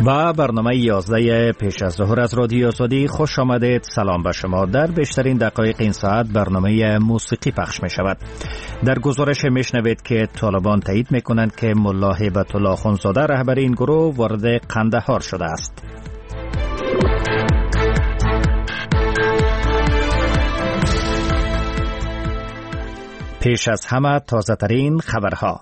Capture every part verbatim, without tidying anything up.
و برنامه یازده پیش از ظهر از رادیو آزادی خوش آمدید. سلام به شما. در بیشترین دقایق این ساعت برنامه موسیقی پخش می شود. در گزارش می شنوید که طالبان تایید می کنند که ملا هیبت الله اخوندزاده رهبر این گروه وارد قندهار شده است. پیش از همه تازه ترین خبرها.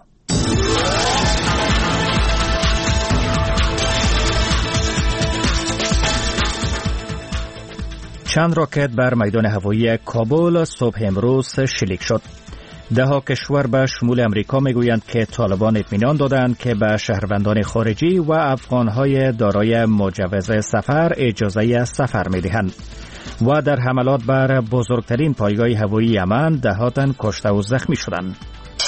چند راکت بر میدان هوایی کابل صبح امروز شلیک شد. ده ها کشور به شمول امریکا میگویند که طالبان اطمینان دادند که به شهروندان خارجی و افغانهای دارای مجوز سفر اجازه سفر میدهند. و در حملات بر بزرگترین پایگاه هوایی یمن ده ها تن کشته و زخمی شدند.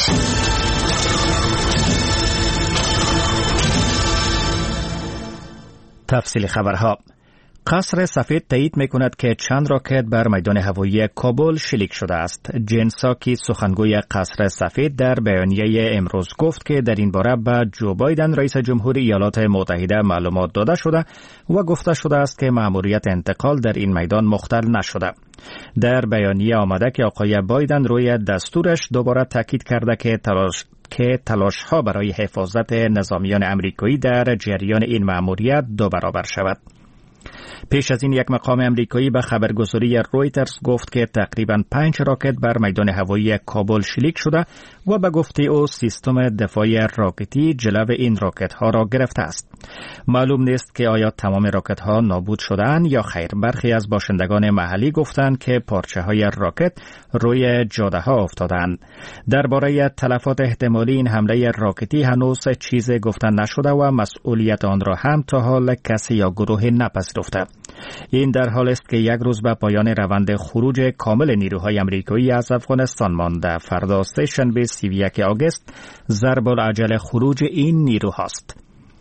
تفصیل خبرها. قصر سفید تایید میکند که چند راکت بر میدان هوایی کابل شلیک شده است. جین ساکی سخنگوی قصر سفید در بیانیه امروز گفت که در این باره به جو بایدن رئیس جمهور ایالات متحده معلومات داده شده و گفته شده است که مأموریت انتقال در این میدان مختل نشده. در بیانیه آمده که آقای بایدن روی دستورش دوباره تاکید کرده که تلاش که تلاش ها برای حفاظت نظامیان امریکایی در جریان این مأموریت دو برابر شود. پیش از این یک مقام امریکایی به خبرگزاری رویترز گفت که تقریباً پنج راکت بر میدان هوایی کابل شلیک شده و به گفته او سیستم دفاعی راکتی جلو این راکت ها را گرفته است. معلوم نیست که آیا تمام راکت ها نابود شدند یا خیر. برخی از باشندگان محلی گفتند که پارچه های راکت روی جاده ها افتادند. درباره تلفات احتمالی این حمله راکتی هنوز چیزی گفته نشده و مسئولیت آن را هم تا حال کسی یا گروه نپذیرفته. این در حال است که یک روز به پایان روند خروج کامل نیروهای امریکایی از افغانستان مانده. فردا سه‌شنبه سی و یک آگوست ضرب العجل خروج این نیروهاست.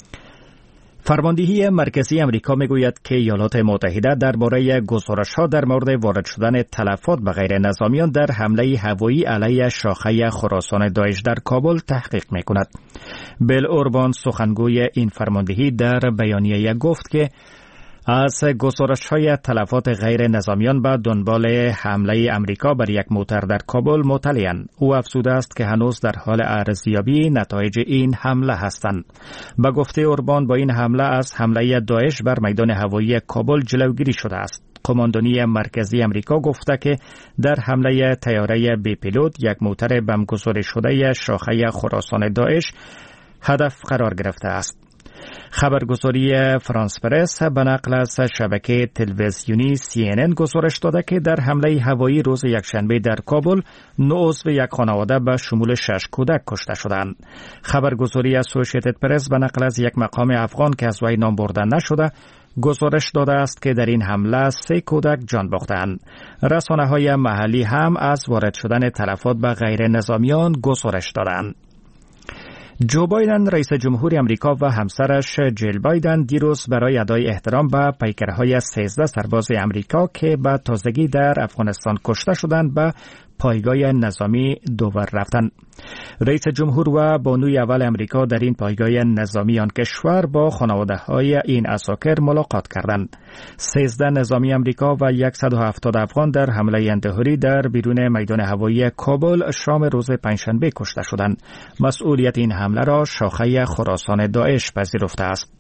فرماندهی مرکزی امریکا میگوید که ایالات متحده درباره گزارش‌ها در مورد وارد شدن تلفات به غیر نظامیان در حمله هوایی علیه شاخه خراسان داعش در کابل تحقیق میکند. بیل اوربان سخنگوی این فرماندهی در بیانیه گفت که از گزارش‌های تلفات غیر نظامیان به دنبال حمله امریکا بر یک موتر در کابل مطلع‌اند. او افزوده است که هنوز در حال ارزیابی نتایج این حمله هستند. به گفته اوربان با این حمله از حمله داعش بر میدان هوایی کابل جلوگیری شده است. قماندانی مرکزی امریکا گفته که در حمله طیاره بی پیلوت یک موتر بمبگذاری شده شاخه خراسان داعش هدف قرار گرفته است. خبرگزاری فرانس پرس به نقل از شبکه تلویزیونی سی ان ان گزارش داده که در حمله هوایی روز یکشنبه در کابل نه عضو یک خانواده به شمول شش کودک کشته شدند. خبرگزاری اسوسییتد پرس به نقل از یک مقام افغان که از وی نام برده نشده گزارش داده است که در این حمله سه کودک جان باختند. رسانه‌های محلی هم از وارد شدن تلفات به غیر نظامیان گزارش دادند. جو بایدن رئیس جمهور امریکا و همسرش جیل بایدن دیروز برای ادای احترام به پیکرهای سیزده سرباز امریکا که به تازگی در افغانستان کشته شدند به پایگاه نظامی دوور رفتند. رئیس جمهور و بانوی اول امریکا در این پایگاه نظامی آن کشور با خانواده‌های این عساکر ملاقات کردند. سیزده نظامی امریکا و صد و هفتاد افغان در حمله انتحاری در بیرون میدان هوایی کابل شام روز پنجشنبه کشته شدند. مسئولیت این حمله را شاخه خراسان داعش پذیرفته است.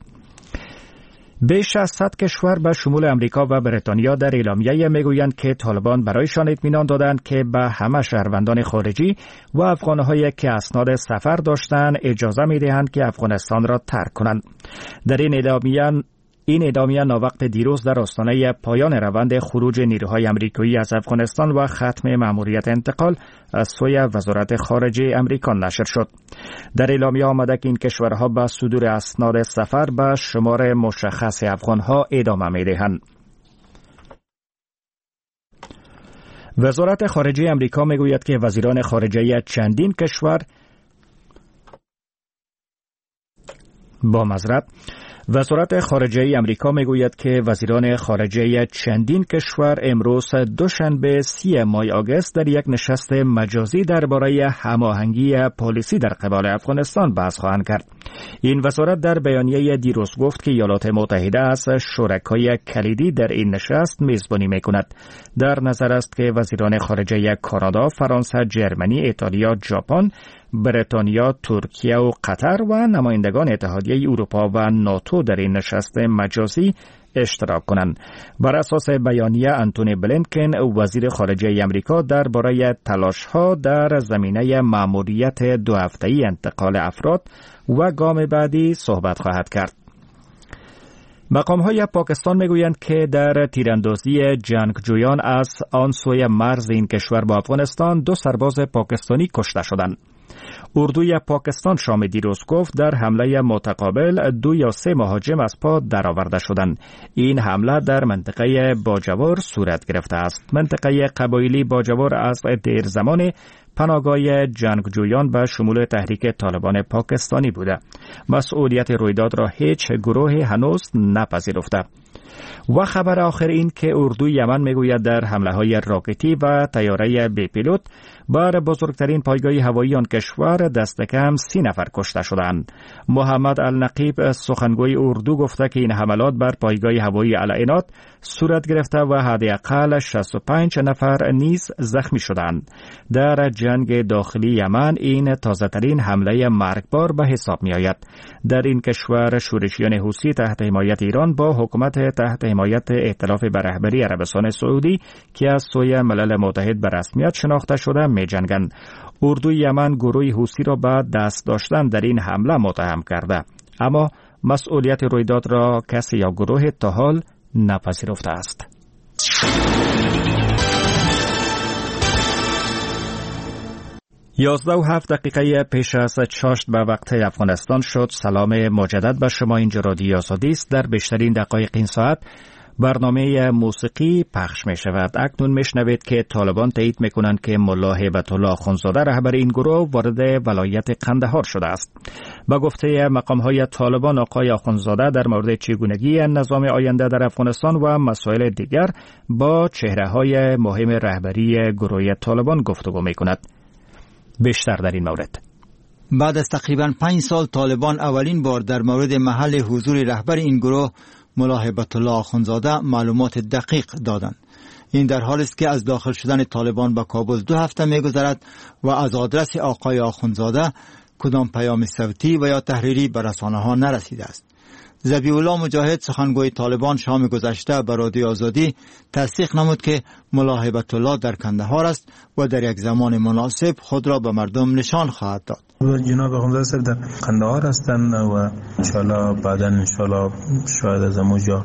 بیش از صد کشور به شمول امریکا و بریتانیا در اعلامیه میگویند که طالبان برایشان اطمینان دادند که به همه شهروندان خارجی و افغانهایی که اسناد سفر داشتند اجازه میدهند که افغانستان را ترک کنند. در این اعلامیه این اعلامیه ناوقت دیروز در آستانه پایان روند خروج نیروهای امریکایی از افغانستان و ختم مأموریت انتقال از سوی وزارت خارجه امریکا نشر شد. در اعلامیه آمده که این کشورها به صدور اسناد سفر به شمار مشخص افغانها ادامه می‌دهند. وزارت خارجه امریکا میگوید که وزیران خارجه چندین کشور با معذرت وزارت خارجه امریکا میگوید که وزیران خارجه چندین کشور امروز دوشنبه سی ماه آگوست در یک نشست مجازی درباره هماهنگی پالیسی در قبال افغانستان بحث خواهند کرد. این وزارت در بیانیه دیروز گفت که ایالات متحده از شرکای کلیدی در این نشست میزبانی میکند. در نظر است که وزیران خارجه کانادا، فرانسه، جرمنی، ایتالیا، ژاپن، بریتانیا، ترکیه و قطر و نمایندگان اتحادیه اروپا و ناتو در این نشست مجازی اشتراک کنند. بر اساس بیانیه انتونی بلینکن وزیر خارجه امریکا درباره تلاش‌ها در زمینه مأموریت دو هفته‌ای انتقال افراد و گام بعدی صحبت خواهد کرد. مقام‌های پاکستان میگویند که در تیراندازی جنگجویان از آن سوی مرز این کشور با افغانستان دو سرباز پاکستانی کشته شدند. اردوی پاکستان شام دیروز گفت در حمله متقابل دو یا سه مهاجم از پا درآورده شدند. این حمله در منطقه باجوار صورت گرفته است. منطقه قبایلی باجوار از دیر زمان پناهگاه جنگجویان به شمول تحریک طالبان پاکستانی بوده. مسئولیت رویداد را هیچ گروهی هنوز نپذیرفته. و خبر آخر این که اردوی یمن میگوید در حمله های راکتی و طیاره بی پیلوت بر بزرگترین پایگاه هوایی آن کشور دست کم سی نفر کشته شدند. محمد النقیب سخنگوی اردو گفته که این حملات بر پایگاه هوایی العناد صورت گرفته و حداقل شصت و پنج نفر نیز زخمی شدند. در جنگ داخلی یمن این تازه ترین حمله مرگبار به حساب می آید. در این کشور شورشیان حوثی تحت حمایت ایران با حکومت تحت حمایت ائتلاف به رهبری عربستان سعودی که از سوی ملل متحد به رسمیت شناخته شده می جنگند. اردوی یمن گروه حوثی را به دست داشتن در این حمله متهم کرده، اما مسئولیت رویداد را کسی یا گروه تا حال نپذیرفته است. یازده و هفت دقیقه پیش از چاشت به وقت افغانستان شد. سلام مجدد به شما. اینجا رادیو آزادی است. در بیشترین دقایق این ساعت برنامه موسیقی پخش می شود. اکنون می شنوید که طالبان تایید می کنند که ملا هیبت الله آخوندزاده رهبر این گروه وارد ولایت قندهار شده است. با گفته مقام های طالبان آقای آخوندزاده در مورد چگونگی نظام آینده در افغانستان و مسائل دیگر با چهره های مهم رهبری گروه طالبان گفتگو می کند. بیشتر در این مورد. بعد از تقریباً پنج سال طالبان اولین بار در مورد محل حضور رهبر این گروه ملا هیبت الله آخوندزاده معلومات دقیق دادند. این در حالی است که از داخل شدن طالبان به کابل دو هفته می‌گذرد و از آدرس آقای آخوندزاده کدام پیام صوتی و یا تحریری به رسانه‌ها نرسیده است. ذبیح الله مجاهد سخنگوی طالبان شام گذشته به رادیو آزادی تصدیق نمود که ملا هیبت الله در کندهار است و در یک زمان مناسب خود را به مردم نشان خواهد داد. جناب آخوندزاده صاحب در کندهار هستند و انشالله بعدا انشالله شاید از اونجا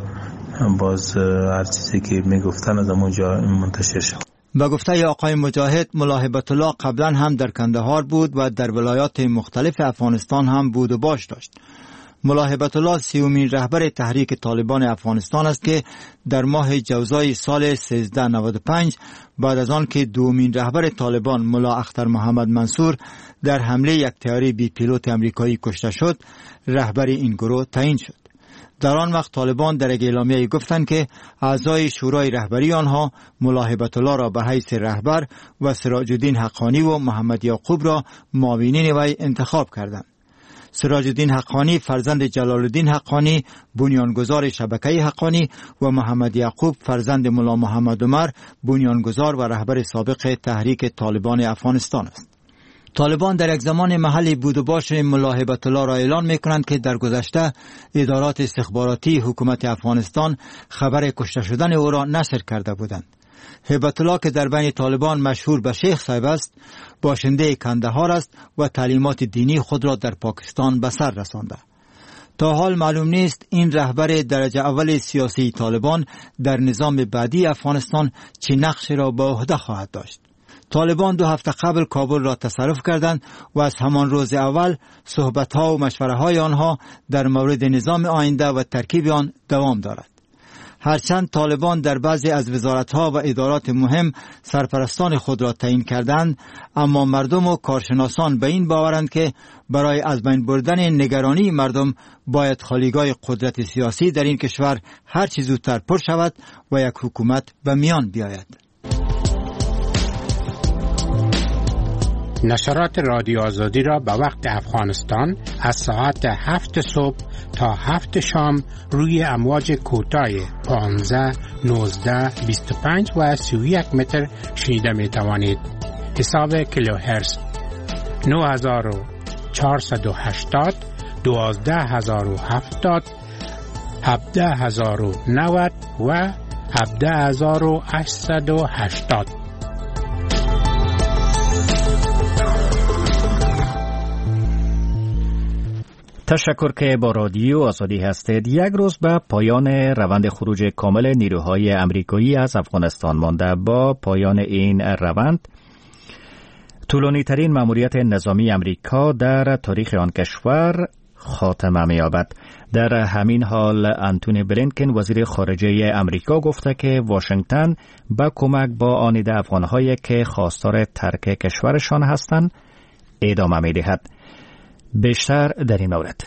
باز هر چیزی که میگفتن از اونجا منتشر شد. با گفته آقای مجاهد ملا هیبت الله قبلا هم در کندهار بود و در ولایات مختلف افغانستان هم بود و باش داشت. ملا هیبت الله سیومین رهبر تحریک طالبان افغانستان است که در ماه جوزای سال سیزده نود و پنج بعد از آن که دومین رهبر طالبان ملا اختر محمد منصور در حمله یک طیاره بی پیلوت امریکایی کشته شد، رهبر این گروه تعیین شد. در آن وقت طالبان در یک اعلامیه گفتند که اعضای شورای رهبری آنها ملا هیبت الله را به حیث رهبر و سراج الدین حقانی و محمد یعقوب را معاونین وی انتخاب کردند. سراج الدین حقانی فرزند جلال الدین حقانی بنیانگذار شبکه حقانی و محمد یعقوب فرزند ملا محمد عمر بنیانگذار و رهبر سابق تحریک طالبان افغانستان است. طالبان در یک زمان محلی بود و باش ملا هیبت الله را اعلان می‌کنند که در گذشته ادارات استخباراتی حکومت افغانستان خبر کشته شدن او را نشر کرده بودند. هیبت الله که در بین طالبان مشهور به شیخ صاحب است، باشنده کندهار است و تعلیمات دینی خود را در پاکستان به سر رسانده. تا حال معلوم نیست این رهبر درجه اول سیاسی طالبان در نظام بعدی افغانستان چه نقشی را به عهده خواهد داشت. طالبان دو هفته قبل کابل را تصرف کردند و از همان روز اول صحبت‌ها و مشوره‌های آنها در مورد نظام آینده و ترکیب آن دوام دارد. هرچند طالبان در بعضی از وزارت‌ها و ادارات مهم سرپرستان خود را تعیین کردند، اما مردم و کارشناسان به این باورند که برای از بین بردن نگرانی مردم باید خالیگاه قدرت سیاسی در این کشور هر چه زودتر پر شود و یک حکومت به میان بیاید. نشرات رادیو آزادی را به وقت افغانستان از ساعت هفت صبح تا هفت شام روی امواج کوتاه پانزده، نوزده، بیست و پنج و سی و یک متر شنیده می توانید. حساب کیلوهرتز نه هزار و چهارصد و هشتاد، دوازده هزار و هفتاد، هفده هزار و نود و هفده هزار و هشتصد و هشتاد. تشکر که با رادیو آزادی هستید. یک روز به پایان روند خروج کامل نیروهای امریکایی از افغانستان مانده. با پایان این روند طولانی ترین مأموریت نظامی امریکا در تاریخ آن کشور خاتمه می‌یابد. در همین حال انتونی بلینکن وزیر خارجه امریکا گفته که واشنگتن با کمک با آنید افغان‌هایی که خواستار ترک کشورشان هستند ادامه می‌دهد. بیشتر در این مورد.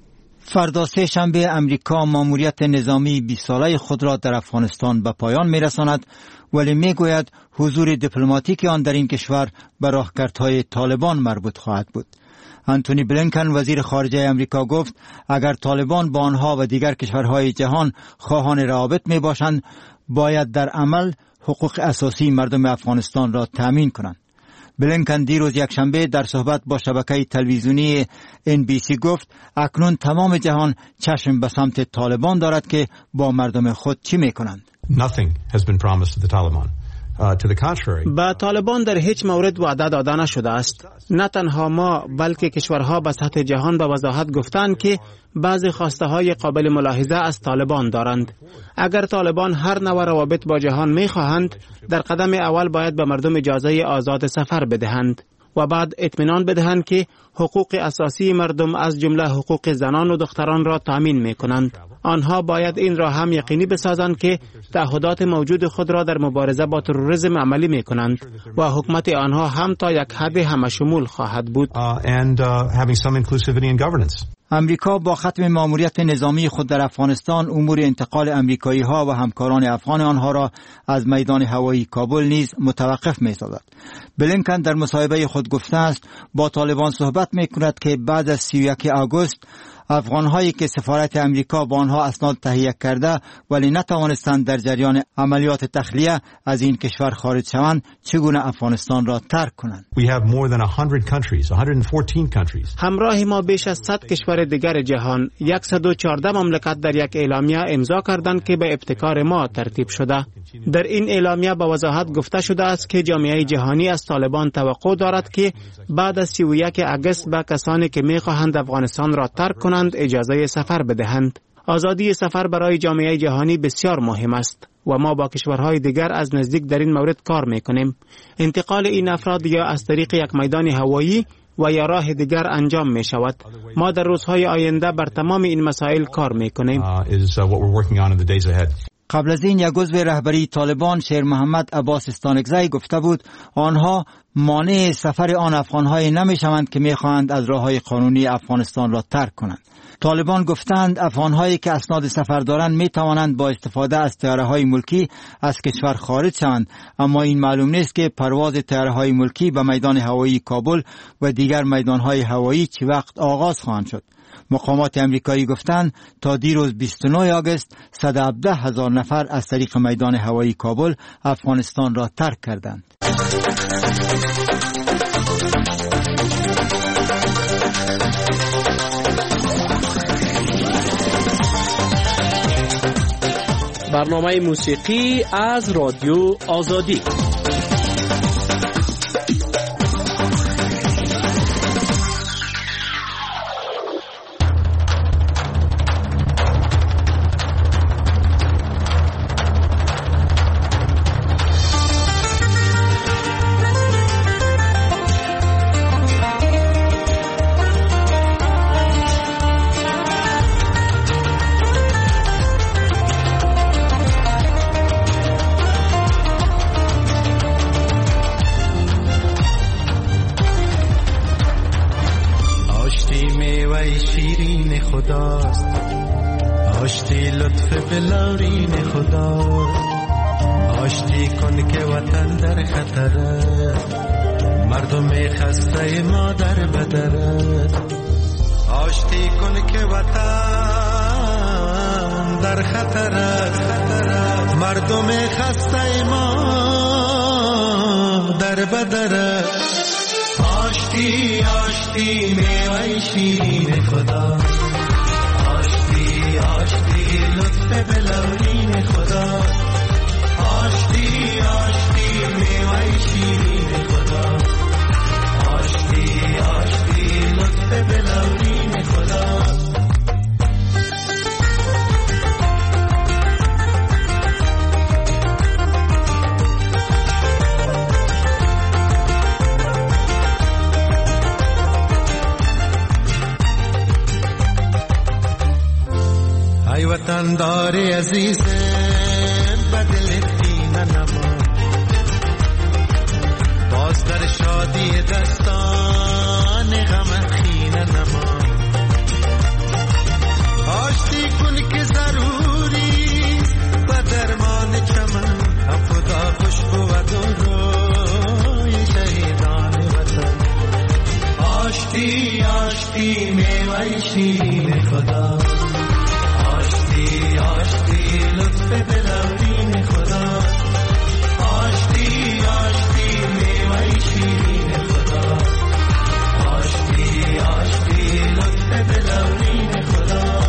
فردا سه شنبه امریکا ماموریت نظامی بیست ساله خود را در افغانستان به پایان می‌رساند، ولی می‌گوید حضور دیپلماتیک آن در این کشور به راهکردهای طالبان مربوط خواهد بود. انتونی بلینکن وزیر خارجه امریکا گفت اگر طالبان با آنها و دیگر کشورهای جهان خواهان روابط میباشند، باید در عمل حقوق اساسی مردم افغانستان را تامین کنند. بلینکن دیروز یک شنبه در صحبت با شبکه تلویزیونی ان بی سی گفت اکنون تمام جهان چشم به سمت طالبان دارد که با مردم خود چی میکنند. Nothing has been promised to the Taliban. Uh, to the contrary. با طالبان در هیچ مورد وعده داده نشده است. نه تنها ما بلکه کشورها به سطح جهان به وضاحت گفتند که بعضی خواسته های قابل ملاحظه از طالبان دارند. اگر طالبان هر نوع روابط با جهان می خواهند، در قدم اول باید به مردم اجازه آزاد سفر بدهند و بعد اطمینان بدهند که حقوق اساسی مردم از جمله حقوق زنان و دختران را تامین می کنند. آنها باید این را هم یقینی بسازند که تعهدات موجود خود را در مبارزه با تروریسم عملی می کنند و حکومت آنها هم تا یک حد همه شمول خواهد بود. Uh, and, uh, having some inclusivity in governance. امریکا با ختم ماموریت نظامی خود در افغانستان امور انتقال امریکایی ها و همکاران افغان آنها را از میدان هوایی کابل نیز متوقف می سازد. بلینکن در مصاحبه خود گفته است با طالبان صحبت می کند که بعد از سی و یک آگوست افغان‌هایی که سفارت امریکا با آنها اسناد تهیه کرده ولی نتوانستند در جریان عملیات تخلیه از این کشور خارج شوند، چگونه افغانستان را ترک کنند. We have more than one hundred countries, one hundred fourteen countries. همراه ما بیش از صد کشور دیگر جهان، صد و چهارده مملکت در یک اعلامیه امضا کردند که به ابتکار ما ترتیب شده. در این اعلامیه با وضاحت گفته شده است که جامعه جهانی از طالبان توقع دارد که بعد از سی و یک آگوست به کسانی که می‌خواهند افغانستان را ترک کنند اجازه سفر بدهند. آزادی سفر برای جامعه جهانی بسیار مهم است و ما با کشورهای دیگر از نزدیک در این مورد کار می‌کنیم. انتقال این افراد یا از طریق یک میدان هوایی و یا راه دیگر انجام می شود. ما در روزهای آینده بر تمام این مسائل کار می‌کنیم. قبل از این یک عضو رهبری طالبان شیر محمد عباس استانکزی گفته بود آنها مانع سفر آن افغان‌های نمی‌شوند که می‌خواهند از راه‌های قانونی افغانستان را ترک کنند. طالبان گفتند افغان‌هایی که اسناد سفر دارند می‌توانند با استفاده از طیاره‌های ملکی از کشور خارج شوند، اما این معلوم نیست که پرواز طیاره‌های ملکی به میدان هوایی کابل و دیگر میدان‌های هوایی چه وقت آغاز خواهند شد. مقامات امریکایی گفتند تا دیروز بیست و نه آگوست صد و هفده هزار نفر از طریق میدان هوایی کابل افغانستان را ترک کردند. برنامه موسیقی از رادیو آزادی. خداست، آشتی لطف بلورین خداست. آشتی کن که وطن در خطره، مردم خسته ما در بدره. آشتی کن که وطن در خطره، مردم خسته ما در بدره. آشتی آشتی میوه شیرین خدا، آشتی آشتی لطف بلورین خدا. آشتی آشتی میوه شیرین خدا، آشتی آشتی لطف بلورین خدا. ای وطن داری عزیزم بدل دین نما، باز در شادی دستان غم خین نما. آشتی کن که ضروری و درمان چمن، خدا خوشبو و روی شهیدان وطن. آشتی آشتی میوه شیرین خدا، آشتی آشتی لطف بلورین خدا. آشتی آشتی میوه شیرین خدا، آشتی آشتی لطف بلورین خدا.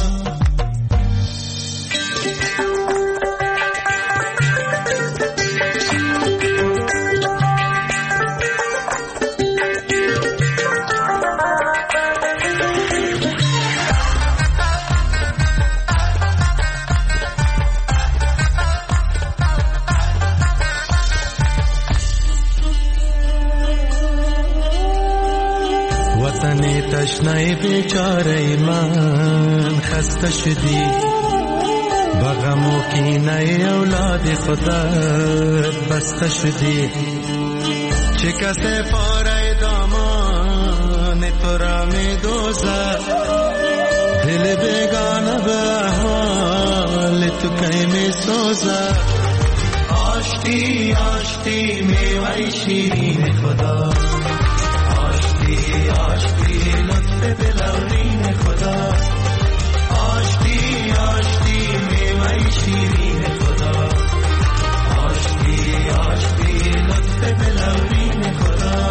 تشنه بیچاره من خسته شدی، با غم و کینه اولاد خودت بسته شدی. چه کسی پاره دامان تو را می دوزد، دل بیگانه به حال تو کی می سوزد. آشتی آشتی میوه شیرین خدا، آشتی آشتی لطف بلورین خدا. آشتی آشتی میوه شیرین خدا، آشتی آشتی لطف بلورین خدا.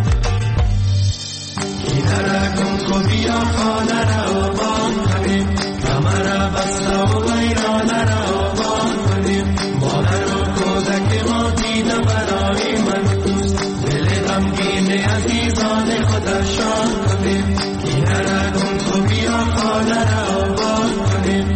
کنار کن کو بیا خانه را آبان کنیم، کمر بسته و ویرانه را آبان کنیم. مادر و کودک ما دیده برای من دوست، دل غمگین عزیزان خدا شاد کنیم. کنار کن کو بیا خانه را آبان کنیم.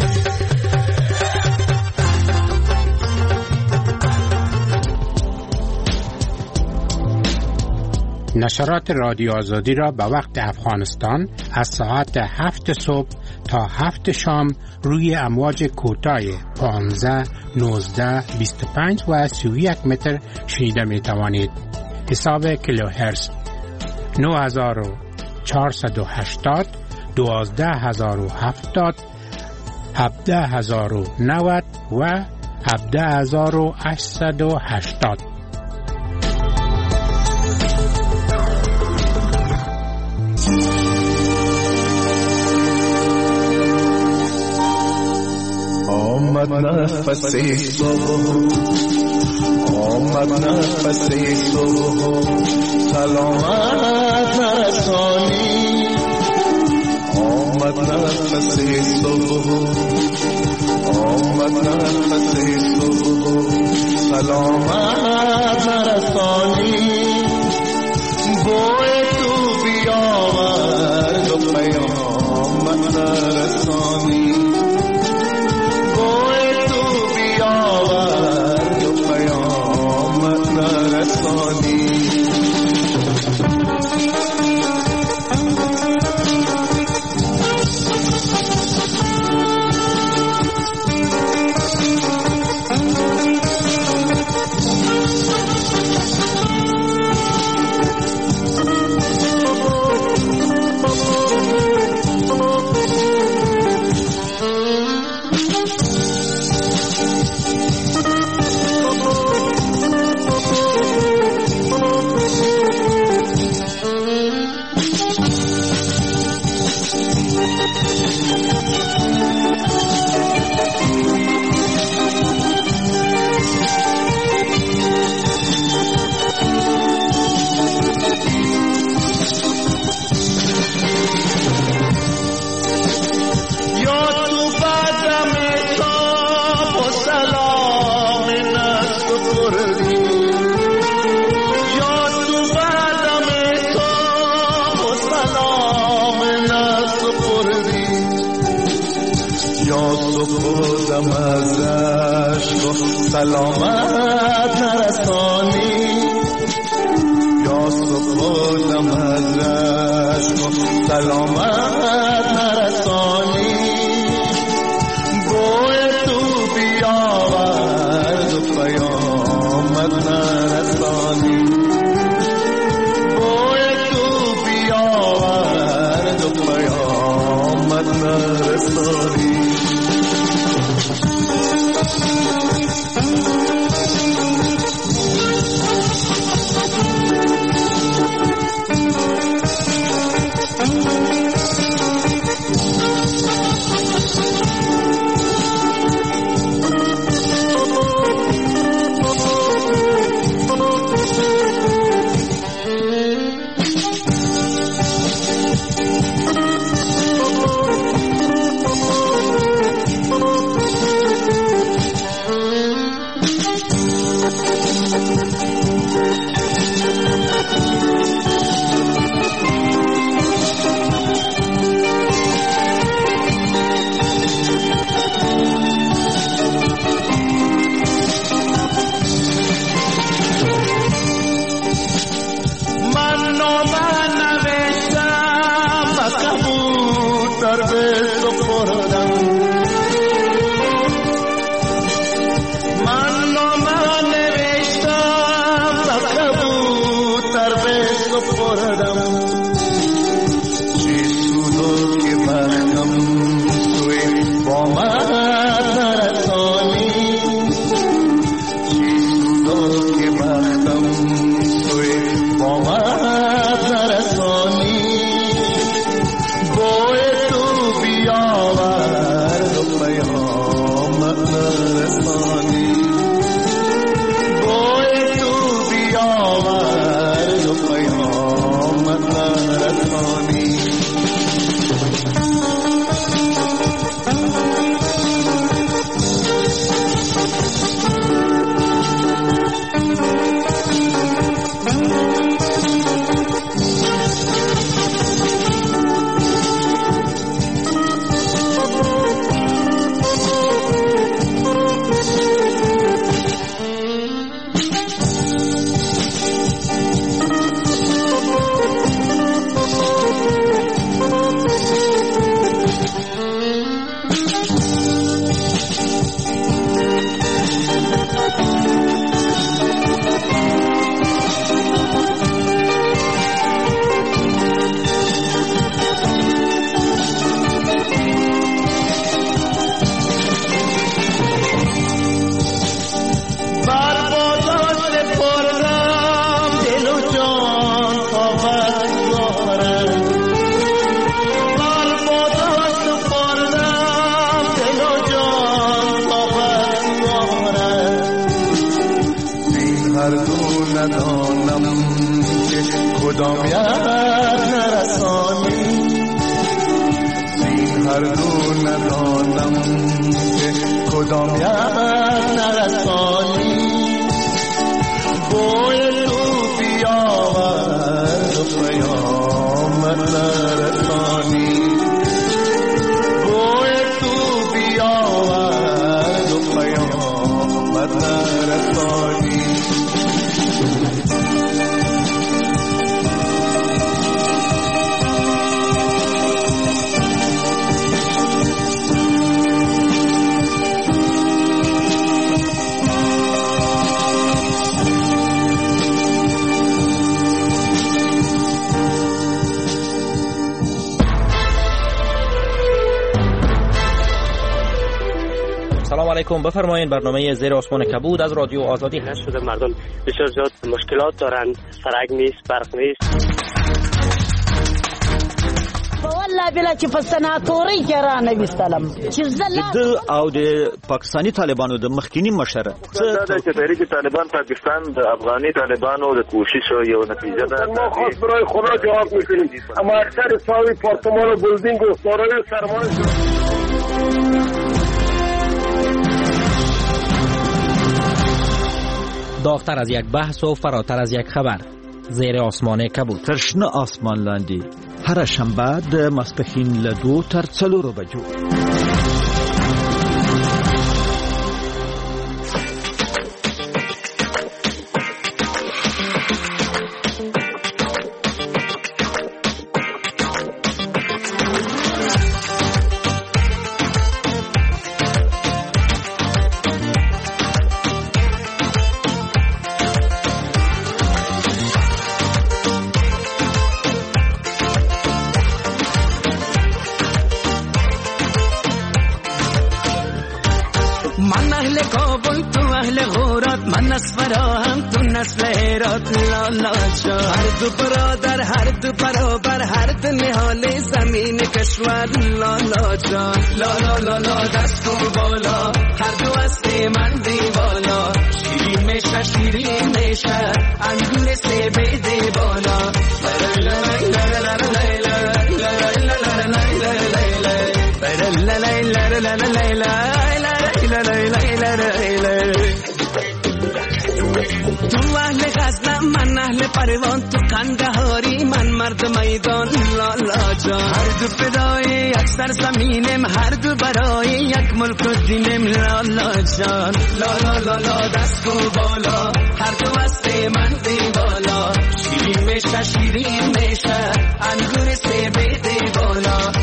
نشرات رادیو آزادی را به وقت افغانستان از ساعت هفت صبح تا هفت شام روی امواج کوتاه پانزده، نوزده، بیست و پنج و سی و یک متر شنیده می توانید. حساب کیلوهرتز نه هزار و چهارصد و هشتاد، دوازده هزار و هفتاد، هفده هزار و نود و هفده هزار و هشتصد و هشتاد. آمد نفس صبح، آمد نفس صبح، سلامت نرسانی. آمد نفس صبح، آمد نفس صبح، سلامت نرسانی. بوی تو بیاورد و پیامت نرسانی. سلامت نرسانی یا سپردم از رشک و سلامت نرسانی بوی تو بیاورد و پیامت نرسانی بوی تو بیاورد و پیامت نرسانی بفرمایید. برنامه زیر آسمان کبود از رادیو آزادی هست. شده مردم بسیار زیاد مشکلات دارن، سرک نیست، برق نیست. والله بلا چې په سناتوري کې را نویستلم چې زله د او د پاکستانی طالبانو د مخکینی مشر څه د تحریک طالبان پاکستان د افغاني طالبانو د کوشش یو نتیجه ده. ما خاص برای خدا جواب میکنیم، اما اکثر ساوی پارتمان و بلدینگ و سارای سرمایه داغتر از یک بحث و فراتر از یک خبر. زیر آسمان کبود. ترشنه آسمان لاندی. هر شنبه د ماسپښین له دو تر څلورو بجو. نسل هرات لالا جان. هر دو برادر هر دو برابر هر دو نهال زمین کشور لالا جان. لالا لالا دست کن بالا هر دو است من دیوالا. شیرین میشه شیرین میشه انگور سیب دیوالا. تو اهل غزنم من اهل پروان تو قندهاری من مرد میدان لالا جان. هر دو فدای یک سر زمینم هر دو برای یک ملک و دینم لالا جان. لالا لالا دست کو بالا هر دو است من دیوالا. شیرین میشه شیرین میشه انگور سیب دیوالا.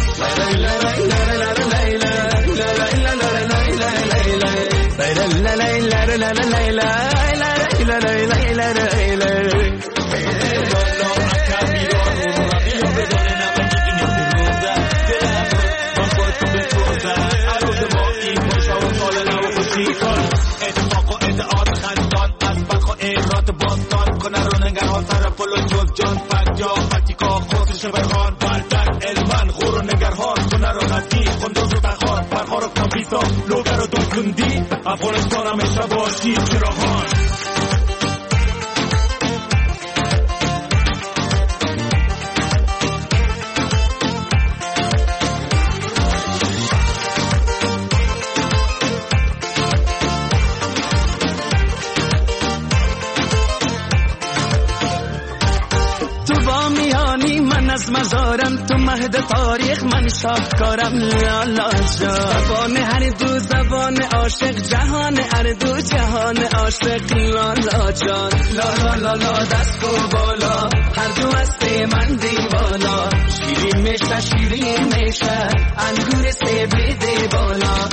اتفاق و ادعاد خندان از بلخ و ایرات باستان کنه رو نگران سر پل و جز جان فکجا فتیکا خودش برخان بردن علمان خور و نگرهان کنه رو نزدی خندوز و تخان برخار و کمپیسا لوگر و دوزندی افغانستان همیشه باشی چراغان. از مزارم تو مهد تاریخ من شاهکارم لالا جان. زبان هر دو زبان عاشق جهان هر دو جهان عاشق لالا جان. لالا لالا دست کو بالا هر دو است من دیوالا. شیرین میشه شیرین میشه انگور سیب دیوالا.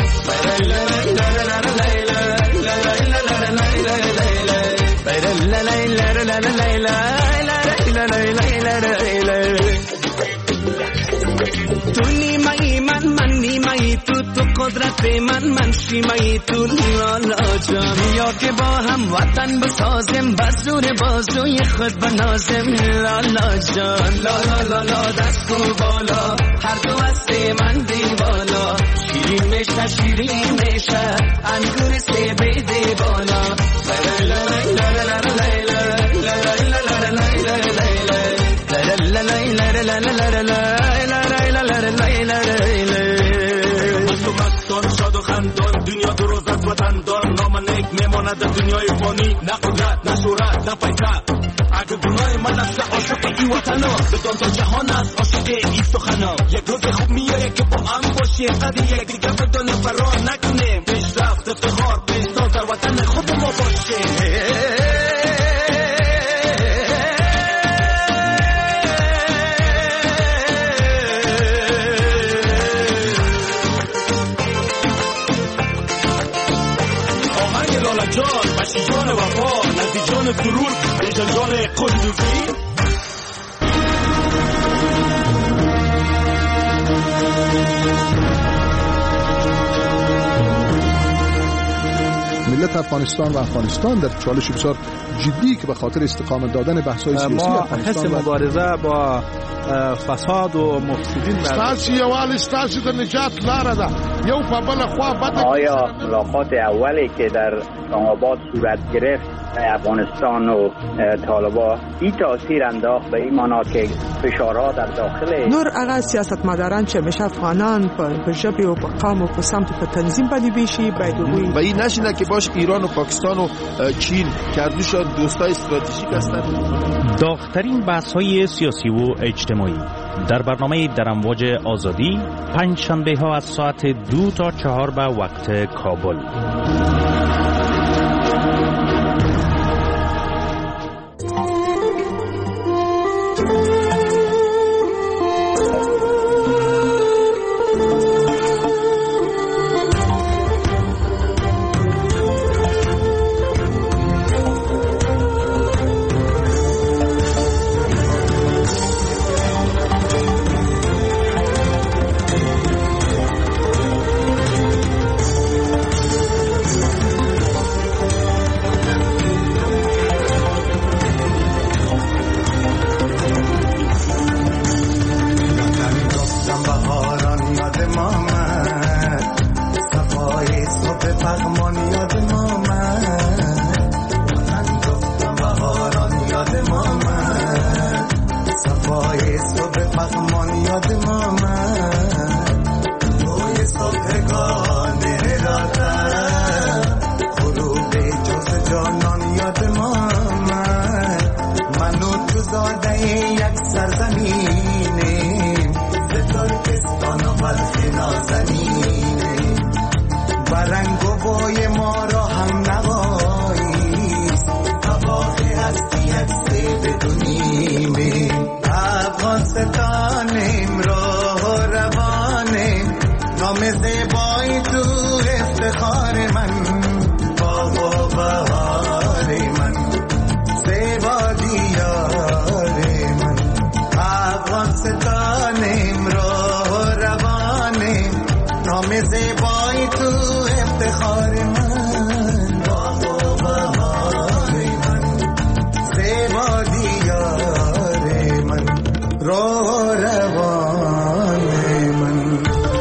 تو نیمه من من نیمه تو تو قدرت من من شیمه تو لالا جان. یا که با هم وطن بسازم بزور بازوی خود بنازم لالا جان. لالا لالا دست کو بالا هر دو است من دیوالا. شیرین میشه شیرین میشه انگور سیب دیوالا. شاد و خندان دنیا دو روز از وطن دار نام نیک میماند در دنیای فانی. نه قدرت نه شهرت نه پیسه اگه گناه من است عاشق ای وطنا. بدان تا جهان است عاشق ای سخنا. یک روز خوب میایه که با هم باشیم قدر یک دیگه بدان فرار نکنیم. پیشرفت افتخار پیشتان در وطن خود ما باشیم. جان باشی جان وفا نزدی جان سرور بیشن جان قدوسی. ملت افغانستان و افغانستان در چالش بسیار جدی که به خاطر استقامت دادن بحث‌های سیاسی افغانستان ما حس مبارزه با فساد و مفسدین ستاسو یوال ستاسو د نجات لاره ده. یو په بل خوا بد. آیا ملاقات اولی که در اسلام آباد صورت گرفت افغانستان و طالبان این تاثیر انداخت به این معنا که فشارها در داخل نور هغه سیاستمداران چې همیشه افغانان په ژبې او په قوم او په سمت په تنظیم باندې بیشي باید وګوري و این نشینه که باش ایران و پاکستان و چین که هر دوشان دوستای استراتژیک هستند. داغ‌ترین بحث‌های سیاسی و اجتماعی در برنامه در امواج آزادی پنج شنبه ها از ساعت دو تا چهار به وقت کابل. صفای صبح پغمان یاد ما من روی صبحگان ارادت غروب جز جانان یاد ما من من و تو زاده یک سرزمینیم به ترکستان و بلخ نازنینیم و رنگ و بوی ما را هم نواییست هوای هستی یک سیب دونیم افغانستانیم راه و روانیم نام زیبایی تو افتخار من باغ و بهار من زیبا دیار من افغانستانیم راه و روانیم نام زیبایی تو افتخار من باغ و بهار من زیبا دیار من راه و روان من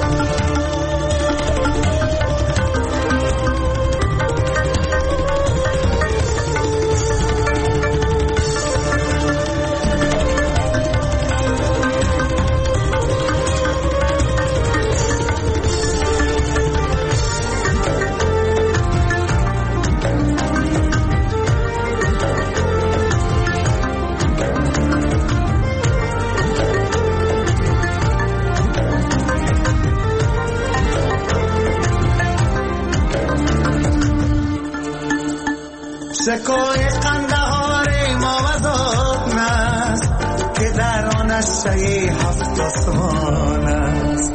شکوه قندهار ما وزاد است که در آن اشعه هفت آسمان است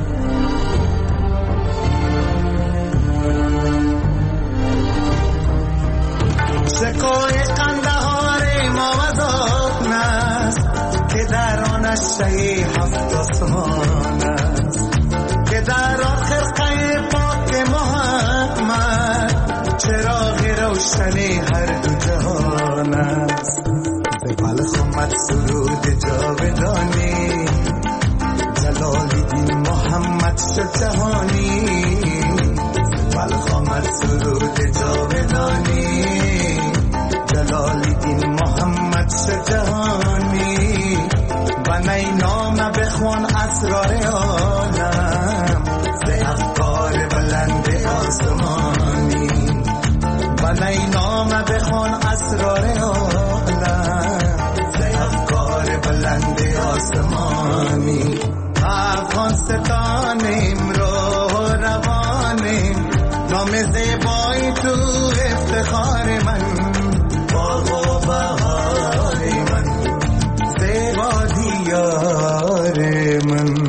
شکوه قندهار ما وزاد است که در آن اشعه هفت آسمان است که در آخر خیر پاک محمد چراغ روشنی هر دو جهان است به بلخ آمد سرود جاودانی جلال الدین محمد شد جهانی به بلخ آمد سرود جاودانی جلال الدین محمد شد جهانی و نی نام بخوان اسرار عالم ز افکار بلند آسمانی و نی نام بخوان اسرار عالم ز افکار بلند آسمانی افغانستانیم راه و روانیم نام زیبایی تو افتخار من باغ و بهار من زیبا دیار من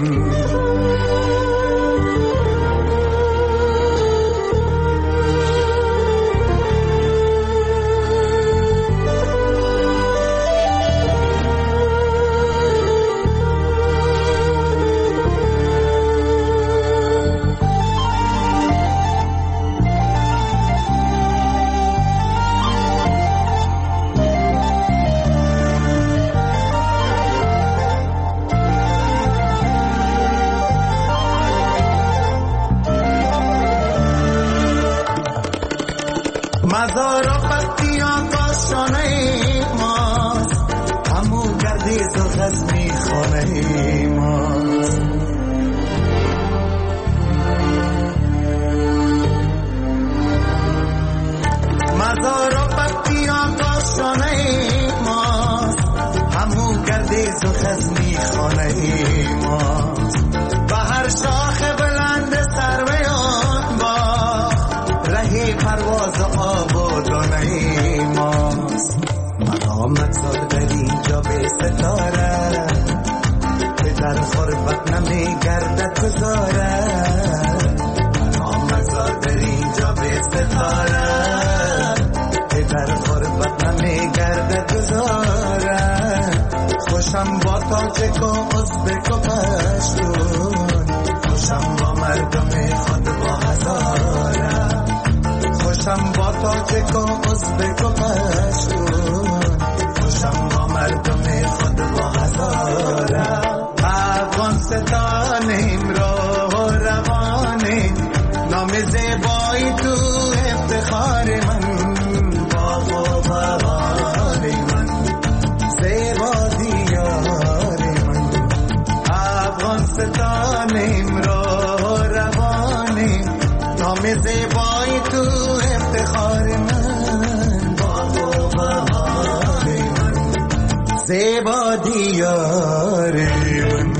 مزار و بختیان کاشانه ماست همو گردیز و غزمی خانه ماست مزار و بختیان کاشانه ماست همو گردیز و غزمی خانه ماست و هر شاخ بلند سروی آن باغ رهی پرواز آبادانه ماست مقامت زار در اینجا به ستاره به در خربت نمی گردد گذاره مقامت زار در اینجا به ستاره به در خربت نمی گردد گذاره خوشم با تاجک و ازبک و پشتون خوشم با مردم خود با هزاره خوشم با تاجک و ازبک و پشتون خوشم با مردم خود با هزاره افغانستانیم راه و روانیم نام زیبایی تو افتخار من باغ و بهار من زیبا دیار زیبا دیار من.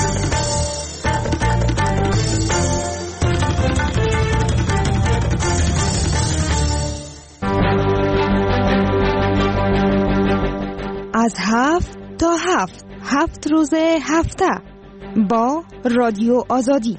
از هفت تا هفت هفت روز هفته با رادیو آزادی.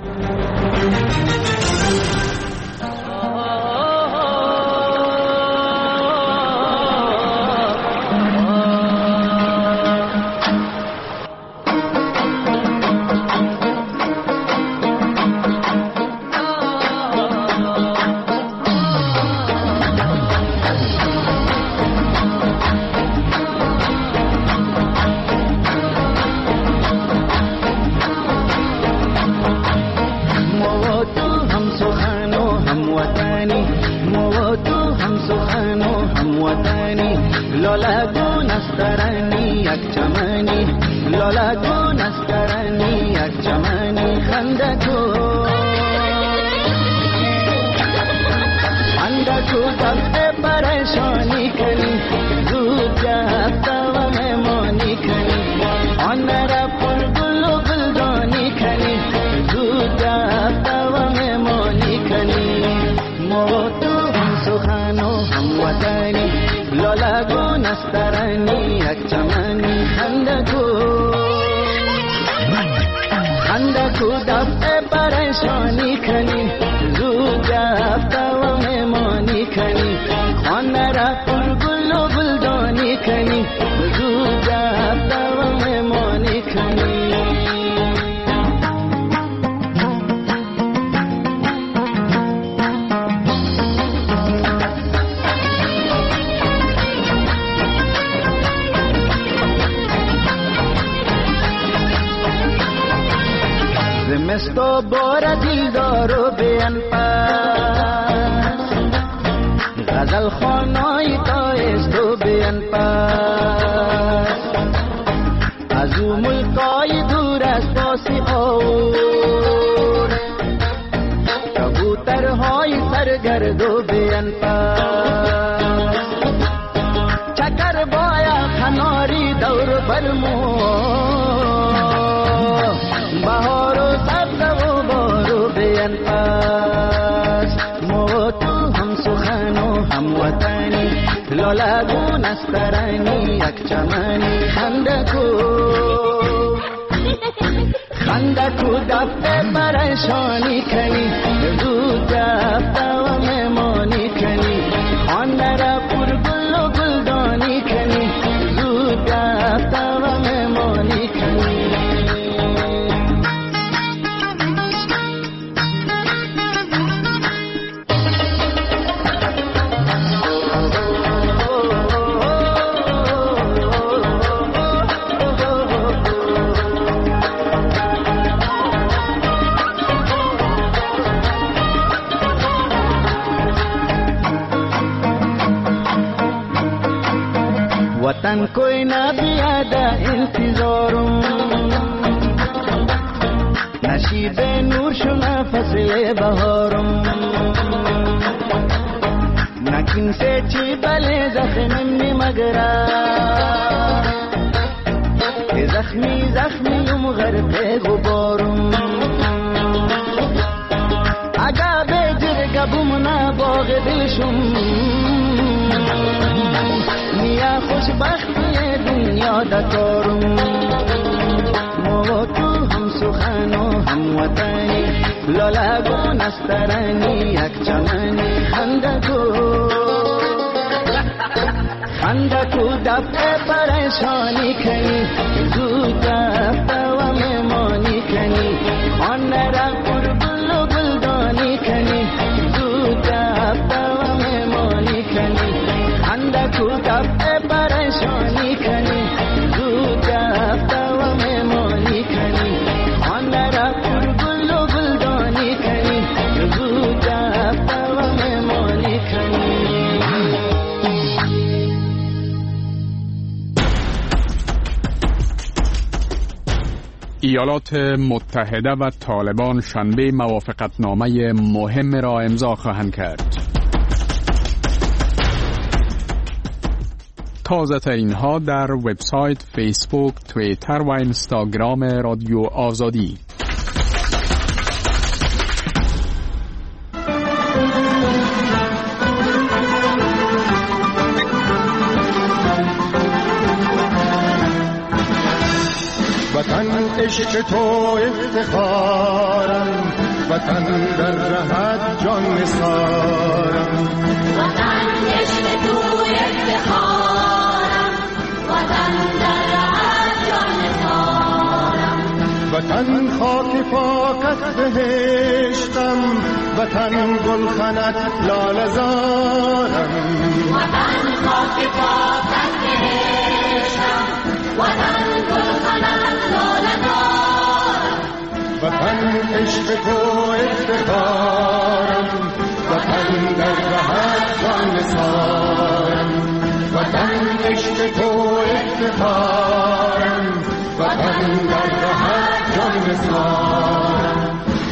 زمستو بار دیلدارو بیان پاس غزل خانای تایستو بیان پاس از او ملکای دور از پاسی آور کبوترهای سرگردو بیان پاس چکر بایا کناری دور برمو بهار و سبز و بارو بیان پاس مو تو هم سخن و هم وطنی لالا نسترانی یک چمنی خندکو خندکو دفته پریشانی کنی زود دفته و مهمانی کنی آن را پر گل و گلدانی کنی زود دفته و مهمانی کنی. वतन कोई ना भी आदा इंतजारों नशीबे नूर शुना फसले बहारों नकिन से ची बले जख्मी मगरा के जख्मी जख्मी युम गरते गुबारों आगा बेजर कबुमना बाग दिलशुम نیا خوشبختی دنیا دکارم مو تو هم سخن و هم وطنی لالا نسترانی یک چمنی خندکو خندکو دفعه پریشانی کنی زود دفعه و مهمانی کنی آن را پر گل و گلدانی کنی زود دفعه و مهمانی کنی خندکو دفعه پریشانی کنی زود دفعه و مهمانی کنی آن را پر گل و گلدانی کنی زود دفعه و مهمانی کنی. ایالات متحده و طالبان شنبه موافقتنامه مهم را امضا خواهند کرد. تازه ترین ها در وبسایت، فیسبوک، توییتر و اینستاگرام رادیو آزادی. وطن عشق تو افتخارم، وطن در رهت جان نثارم. وطن عشق تو افتخارم، وطن در رهت جان نثارم. وطن خاک پاکت بهشتم، وطن گلخنت لاله زارم. وطن خاک پاکت بهشتم، وطن گلخنت لاله زارم. وطن عشق تو افتخارم، وطن در رهت جان نثارم. وطن عشق تو افتخارم، وطن در رهت جان نثارم.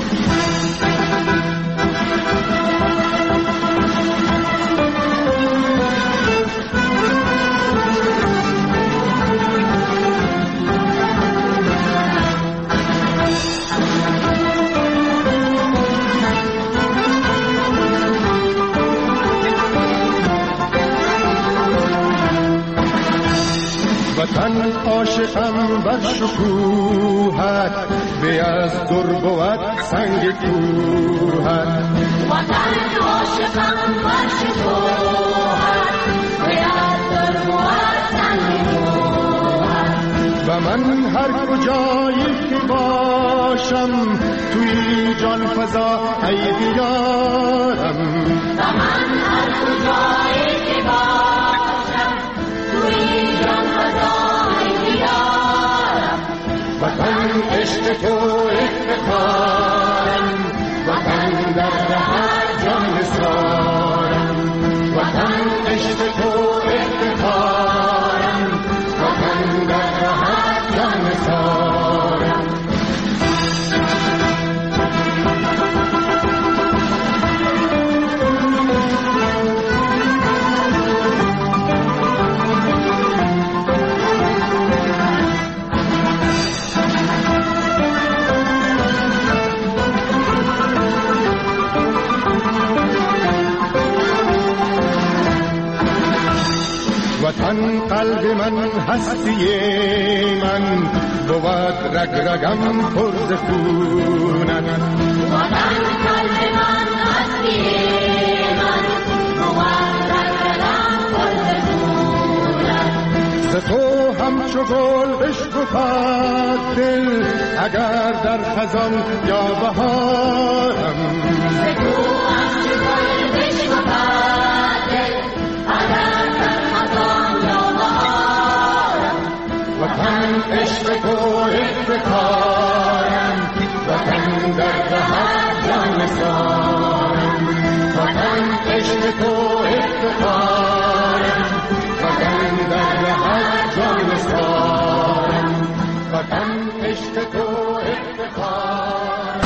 وطن عاشقم بر شکوهت، به از در بود سنگ کوهت. وطن عاشقم بر شکوهت، به از در بود سنگ کوهت. و من هر کجایی که باشم، توی جان فضا ای بیارم. و من هر کجایی که باشم، توی جان فضا ای بیارم. وطن عشق تو افتخارم، وطن در رهت جان نثارم. وطن عشق تو افتخارم، وطن در رهت جان نثارم. وطن قلب من هستی من، بود رگ رگم پر ز خونت. وطن قلب من هستی من، بود رگ رگم پر ز خونت. ز تو همچو گل بشکفد دل، اگر در خزان یا بهارم. ز تو همچو گل بشکفد دل، اگر در خزان یا بهارم. وطن عشق تو افتخارم، وطن در رهت جان نثارم. وطن عشق تو افتخارم، وطن در رهت جان نثارم. وطن عشق تو افتخارم.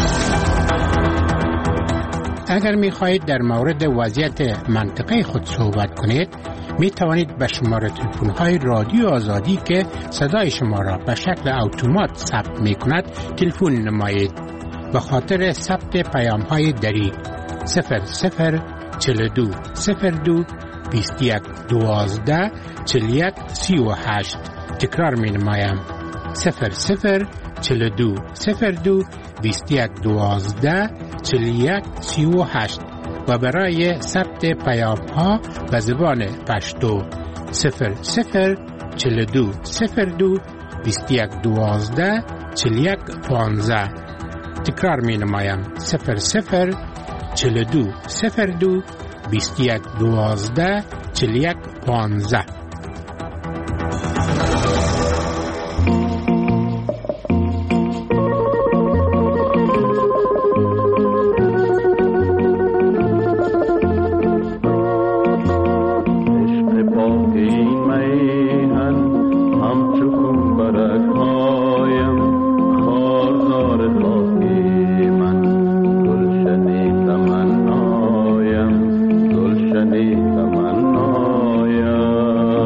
اگر می خواهید در مورد وضعیت منطقه خود صحبت کنید، می توانید به شماره تلفن های رادیو آزادی که صدای شما را به شکل اتومات ثبت می کند تلفن نمایید. به خاطر ثبت پیام های دری صفر صفر چهل و دو صفر دو بیست و یک دوازده چهل و یک سی و هشت. تکرار می نمایم صفر صفر چهل و دو صفر دو بیست و یک دوازده چهل و یک سی و هشت. و برای ثبت پیام ها به زبان پشتو صفر صفر چهل و دو صفر دو بیست و یک دوازده چهل و یک پانزده. تکرار می نمایم صفر صفر چهل و دو صفر دو بیست و یک دوازده چهل و یک پانزده. تمنایم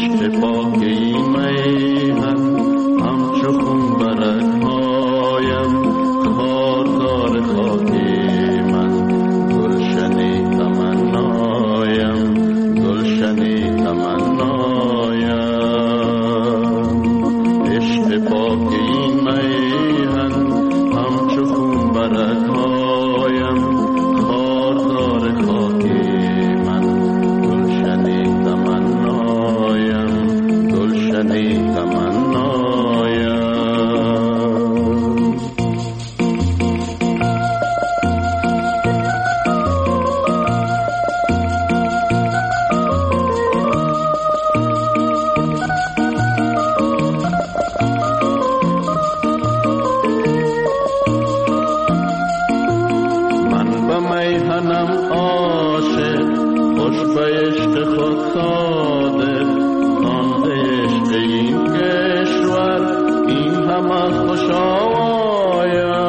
عشق پاک این میهن همچو خون برگهایم خاردار خاک من گلشن تمنایم گلشن تمنایم عشق پاک این میهن همچو خون برگهایم خاردار خاک من گلشن تمنایم گلشن تمنایم میهنم عاشق خوش به عشق خود صادق خوانده عشق این کشور این همه خوش آوایم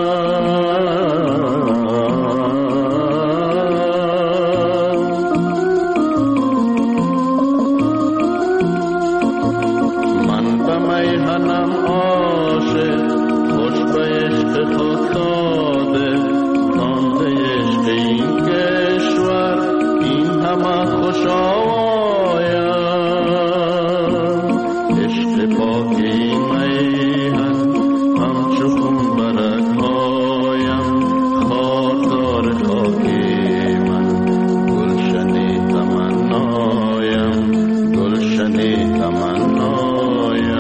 من به میهنم عاشق خوش به عشق خود صادق این کشور این همه خوش آوایم عشق پاک این میهن همچو خون برگهایم خاردار خاک من گلشن تمنایم گلشن تمنایم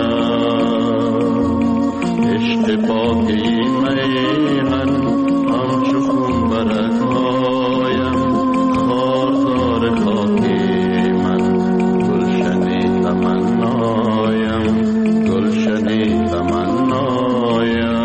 عشق پاک این میهن همچو خون برگهایم خاردار خاک من گلشن تمنایم گلشن تمنایم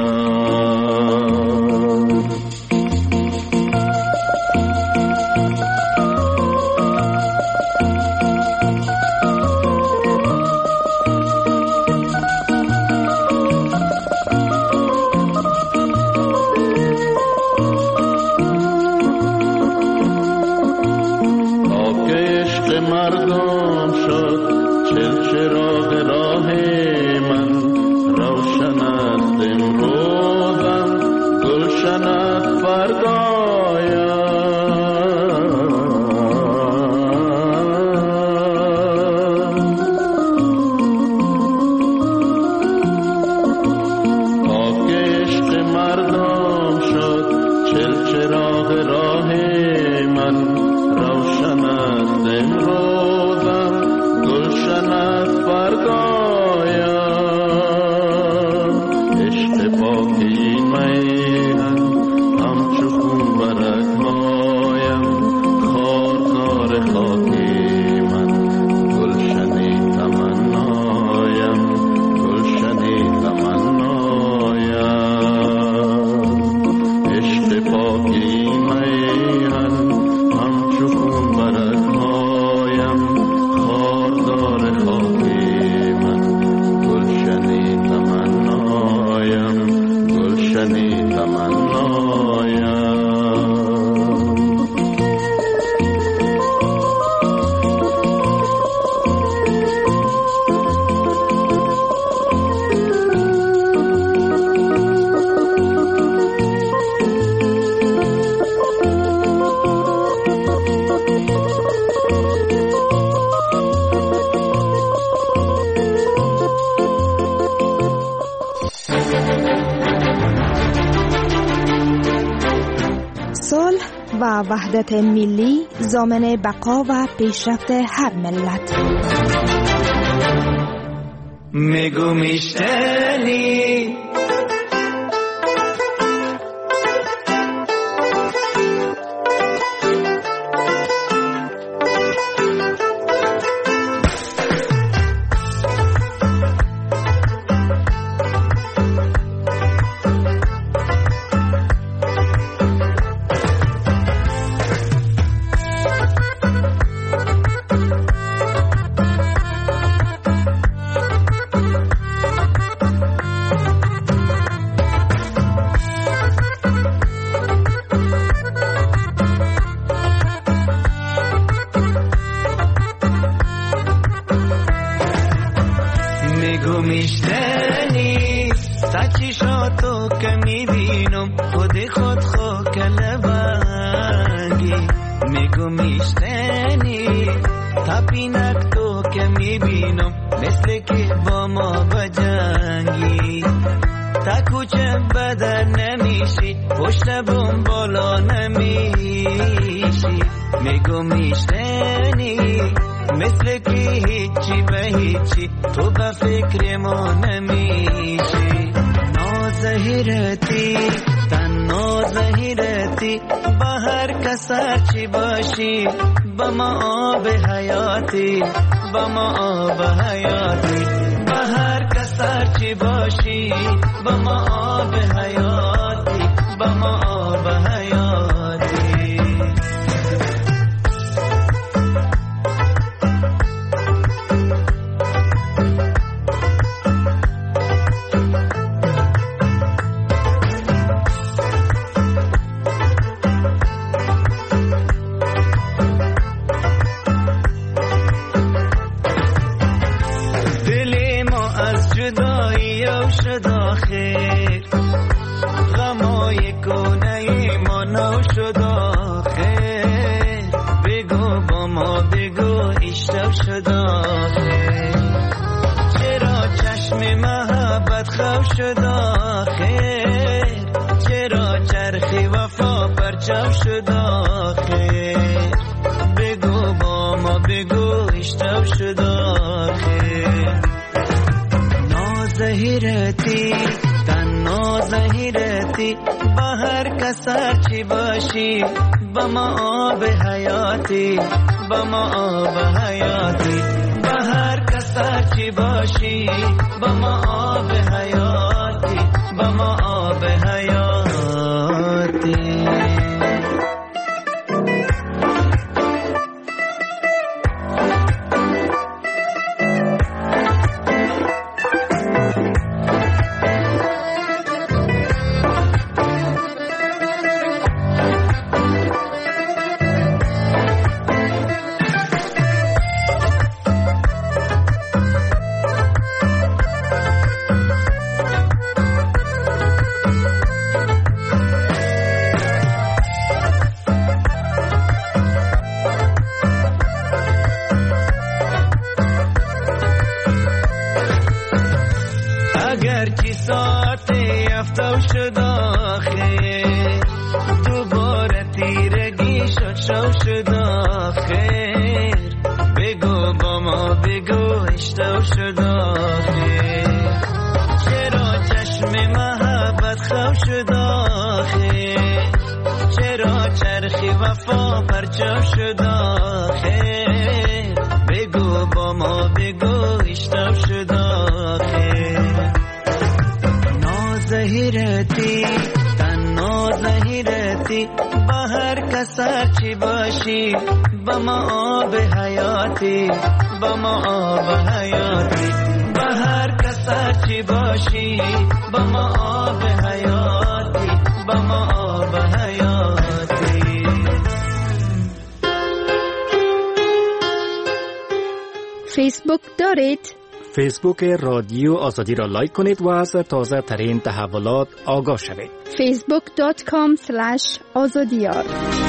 مردم شد چل چراغ راه من روشن است امروزم گلشن است فردایم پاک عشق مردم شد چل چراغ راه من روشن است امروزم گلشن است فردایم عشق پاک این میهن همچو خون برگهایم خاردار خاک من گلشن تمنایم گلشن تمنایم عشق پاک این میهن همچو خون برگهایم خاردار خاک من گلشن تمنایم گلشن تمنایم و وحدت ملی ضامن بقا و پیشرفت هر ملت. میگو میشتنی بگو میشتنی سچیشاتو که میبینم خود خود خو کلبنگی میگو میشتنی تپینک تو که میبینم مثل که با ما بجنگی تا کوچه بدر نمیشی پشت بوم بالا نمیشی میگو میشتنی مثل که هیچی به هیچی تو به فکر ما نمیشی نازهیرتی تن نازهیرتی با هر کسر چی باشی با ما آب حیاتی با ما آب حیاتی با هر کسر چی باشی با ما آب حیاتی با ما آب حیاتی چرا چشم محبت خو شد آخر چرا چرخی وفا پرچم شد آخر بگو با ما بگو اشتب شد آخر نازهیرتی تن نازهیرتی با هر کسر چی باشی با ما آب حیاتی با ما آب حیاتی با هر کسر چی باشی با ما آب حیاتی با ما آب حیاتی فیسبوک دارید؟ فیسبوک رادیو آزادی را لایک کنید و از تازه ترین تحولات آگاه شوید. فیسبوک دات کام اسلش آزادیار.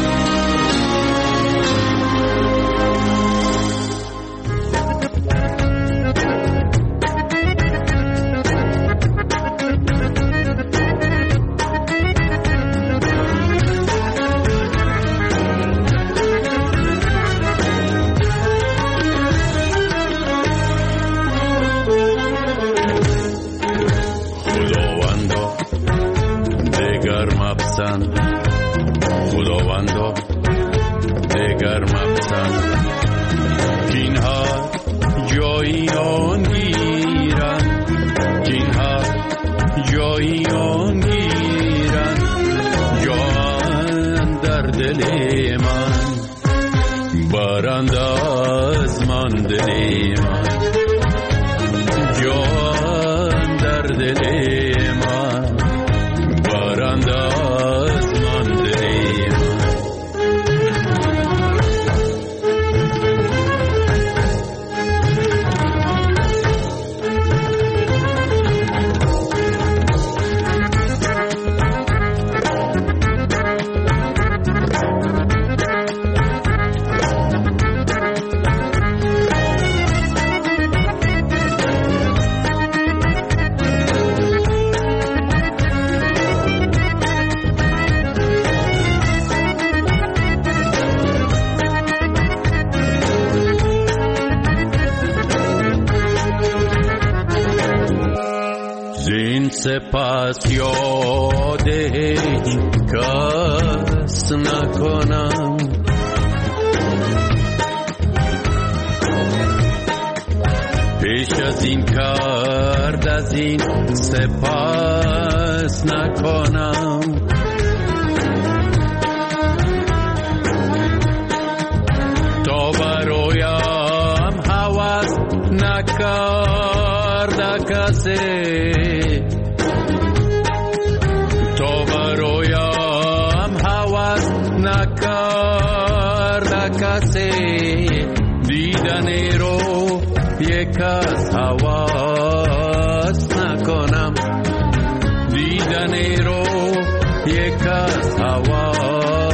خداوندا دگر مپسند کینها جایی آن گیرند کینها جایی آن گیرند جان در دل من برند از من دل من جان در دل من برند از سپس یاد هیچ کس نکنم. پیش از این کرد از این سپس نکنم. تا برایم هوس نکرد کسی، تا برایم هوس نکرد کسی، دیدن رو یک از هوس نکنم، دیدن رو یک از هوس